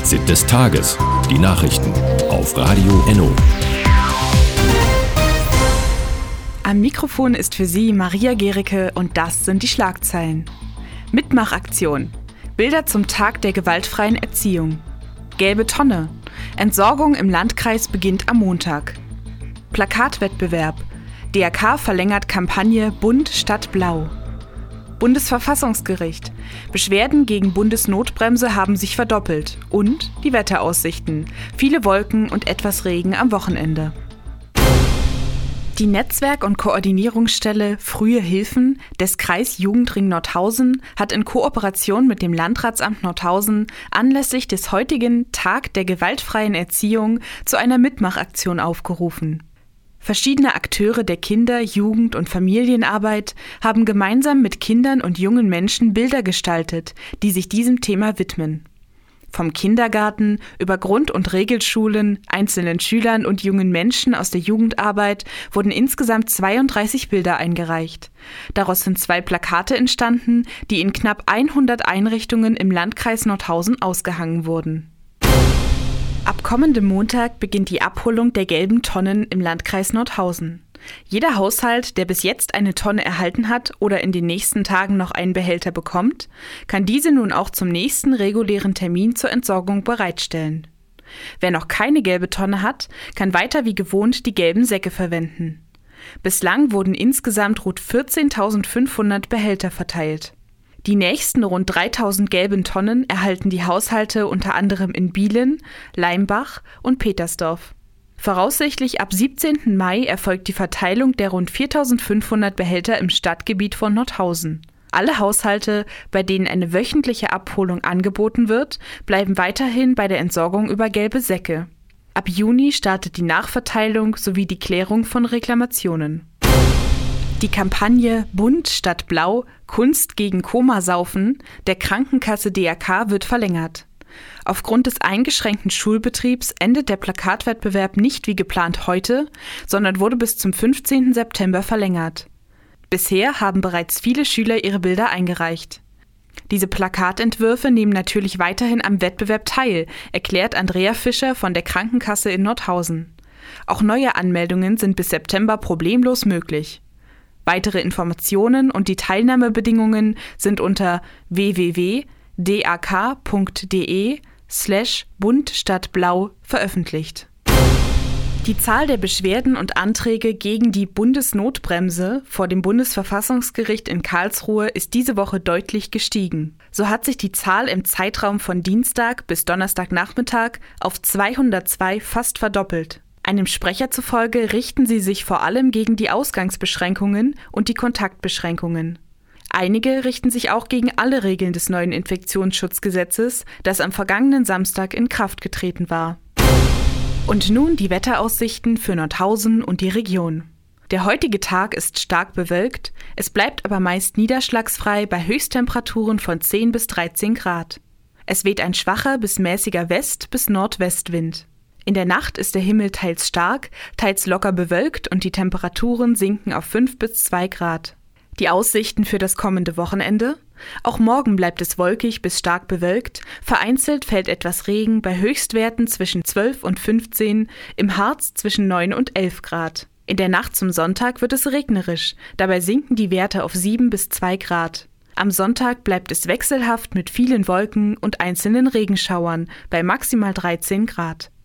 Fazit des Tages. Die Nachrichten auf Radio Enno. Am Mikrofon ist für Sie Maria Gericke und das sind die Schlagzeilen. Mitmachaktion. Bilder zum Tag der gewaltfreien Erziehung. Gelbe Tonne. Entsorgung im Landkreis beginnt am Montag. Plakatwettbewerb. DRK verlängert Kampagne Bunt statt Blau. Bundesverfassungsgericht. Beschwerden gegen Bundesnotbremse haben sich verdoppelt. Und die Wetteraussichten. Viele Wolken und etwas Regen am Wochenende. Die Netzwerk- und Koordinierungsstelle Frühe Hilfen des Kreisjugendring Nordhausen hat in Kooperation mit dem Landratsamt Nordhausen anlässlich des heutigen Tag der gewaltfreien Erziehung zu einer Mitmachaktion aufgerufen. Verschiedene Akteure der Kinder-, Jugend- und Familienarbeit haben gemeinsam mit Kindern und jungen Menschen Bilder gestaltet, die sich diesem Thema widmen. Vom Kindergarten über Grund- und Regelschulen, einzelnen Schülern und jungen Menschen aus der Jugendarbeit wurden insgesamt 32 Bilder eingereicht. Daraus sind 2 Plakate entstanden, die in knapp 100 Einrichtungen im Landkreis Nordhausen ausgehangen wurden. Ab kommendem Montag beginnt die Abholung der gelben Tonnen im Landkreis Nordhausen. Jeder Haushalt, der bis jetzt eine Tonne erhalten hat oder in den nächsten Tagen noch einen Behälter bekommt, kann diese nun auch zum nächsten regulären Termin zur Entsorgung bereitstellen. Wer noch keine gelbe Tonne hat, kann weiter wie gewohnt die gelben Säcke verwenden. Bislang wurden insgesamt rund 14.500 Behälter verteilt. Die nächsten rund 3.000 gelben Tonnen erhalten die Haushalte unter anderem in Bielen, Leimbach und Petersdorf. Voraussichtlich ab 17. Mai erfolgt die Verteilung der rund 4.500 Behälter im Stadtgebiet von Nordhausen. Alle Haushalte, bei denen eine wöchentliche Abholung angeboten wird, bleiben weiterhin bei der Entsorgung über gelbe Säcke. Ab Juni startet die Nachverteilung sowie die Klärung von Reklamationen. Die Kampagne Bunt statt Blau – Kunst gegen Komasaufen der Krankenkasse DRK wird verlängert. Aufgrund des eingeschränkten Schulbetriebs endet der Plakatwettbewerb nicht wie geplant heute, sondern wurde bis zum 15. September verlängert. Bisher haben bereits viele Schüler ihre Bilder eingereicht. Diese Plakatentwürfe nehmen natürlich weiterhin am Wettbewerb teil, erklärt Andrea Fischer von der Krankenkasse in Nordhausen. Auch neue Anmeldungen sind bis September problemlos möglich. Weitere Informationen und die Teilnahmebedingungen sind unter www.dak.de/bunt statt blau veröffentlicht. Die Zahl der Beschwerden und Anträge gegen die Bundesnotbremse vor dem Bundesverfassungsgericht in Karlsruhe ist diese Woche deutlich gestiegen. So hat sich die Zahl im Zeitraum von Dienstag bis Donnerstagnachmittag auf 202 fast verdoppelt. Einem Sprecher zufolge richten sie sich vor allem gegen die Ausgangsbeschränkungen und die Kontaktbeschränkungen. Einige richten sich auch gegen alle Regeln des neuen Infektionsschutzgesetzes, das am vergangenen Samstag in Kraft getreten war. Und nun die Wetteraussichten für Nordhausen und die Region. Der heutige Tag ist stark bewölkt, es bleibt aber meist niederschlagsfrei bei Höchsttemperaturen von 10 bis 13 Grad. Es weht ein schwacher bis mäßiger West- bis Nordwestwind. In der Nacht ist der Himmel teils stark, teils locker bewölkt und die Temperaturen sinken auf 5 bis 2 Grad. Die Aussichten für das kommende Wochenende? Auch morgen bleibt es wolkig bis stark bewölkt, vereinzelt fällt etwas Regen bei Höchstwerten zwischen 12 und 15, im Harz zwischen 9 und 11 Grad. In der Nacht zum Sonntag wird es regnerisch, dabei sinken die Werte auf 7 bis 2 Grad. Am Sonntag bleibt es wechselhaft mit vielen Wolken und einzelnen Regenschauern bei maximal 13 Grad.